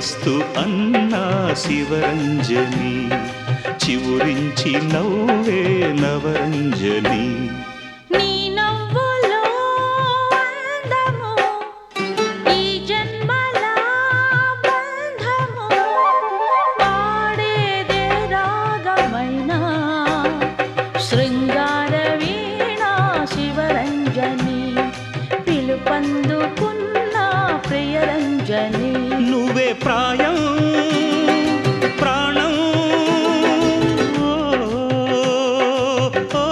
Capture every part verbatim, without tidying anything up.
శ్రీరస్తు అన్నా శివరంజని, చివురించి నవ్వే నవరంజని. నీ నవ్వులో అందము, ఈ జన్మల బంధము, పాడేదే రాగమైన శృంగార వీణ శివరంజని, పిలుపందుకున్న ప్రియరంజని. నువ్వే ప్రాయం ప్రాణం, ఓ, ఓ.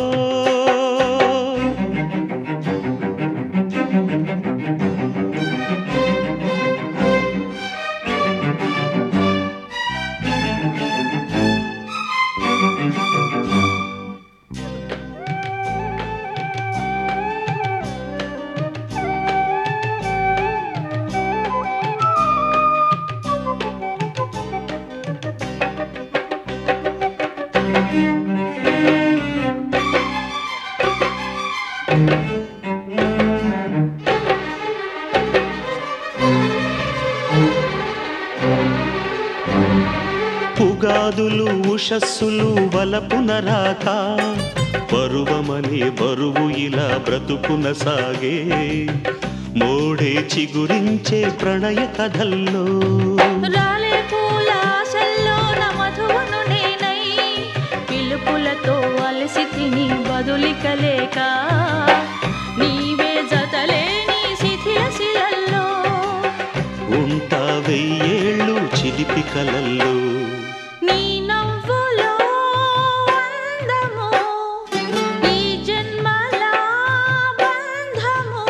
పుగాదులు ఉషస్సులు వలపున రాక, పరువమనే బరువు ఇలా బ్రతుకున సాగే, మోడే చిగురించే ప్రణయ కథల్లో. రాలే పూల ఆశల్లోన మధువును నేనై, పిలుపులతో అలసి తిని బదులికలేక, నీవే జతలేని శిథిల శిలల్లో, ఉంటా వెయ్యేళ్ళు చిలిపి కలల్లో. నీ నవ్వులో అందము, ఈ జన్మల బంధము,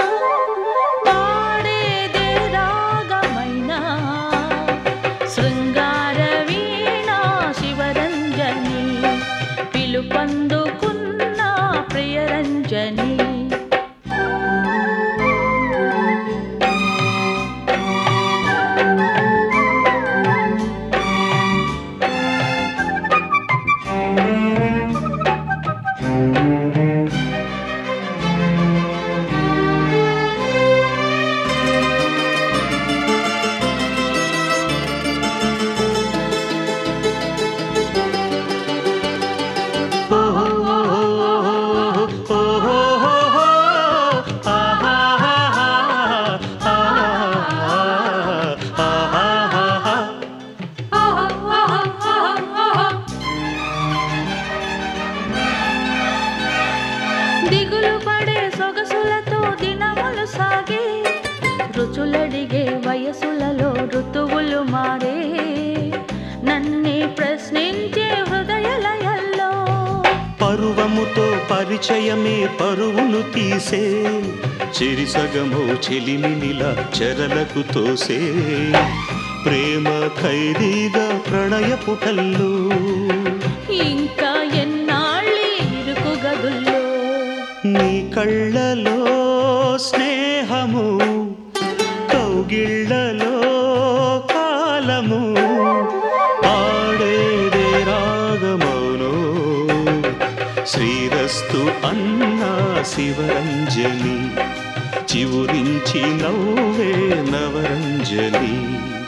పాడేదే రాగమైన శృంగార వీణ శివరంజని, పిలుపందుకున్న ప్రియరంజని. దిగులు పడే సొగసులతో దినములు సాగే, రుచులడిగే వయసులలో ఋతువులు మారే, నన్నే ప్రశ్నించే హృదయలయల్లో. పరువముతో పరిచయమే పరువును తీసే, చిరిసగమో చెలిమినిలా చెరలకు తోసే, ప్రేమ ఖైదీగా ప్రణయ పుటల్లో. ఇంకా ఎన్నాళ్ళీ ఇరుకు గదుల్లో, నీ కళ్ళలో స్నేహము, కౌగిళ్ళలో కాలము, పాడేదే రాగమౌను శ్రీరస్తు అన్నా శివరంజని, చివురించి నవ్వే నవరంజని.